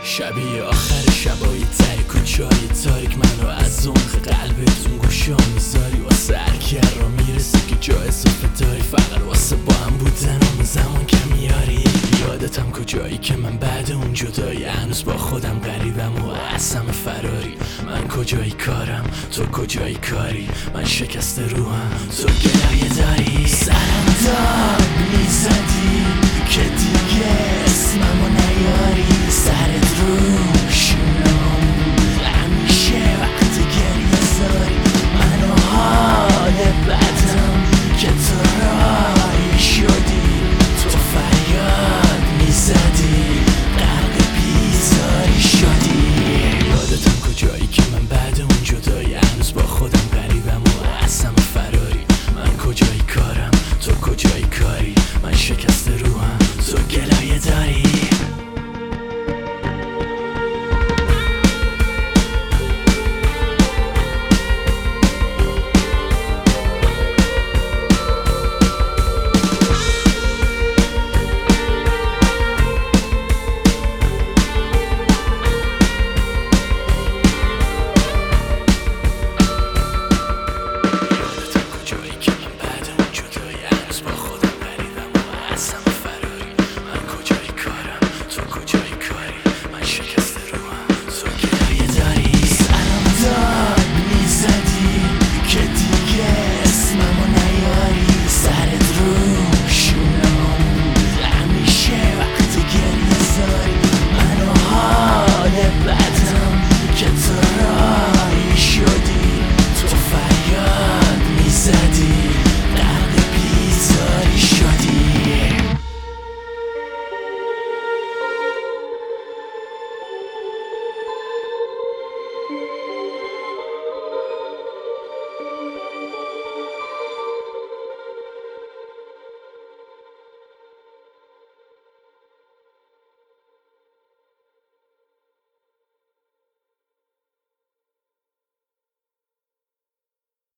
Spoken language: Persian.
شبیه آخر شبای ته کوچه‌های تاریک منو از عمق قلبتون گوشا میذاری واسه هرکی را میرسه که جا اضافه داری فقط واسه با هم بودن اون زمان که میاری. یادتم کجایی که من بعد اون جدایی هنوز با خودم غریبم و اصلا فراری. من کجایی کارم تو کجایی کاری، من شکست روحم تو گلایه داری. سرم داد میزدی که دیگه اسممو نیاری،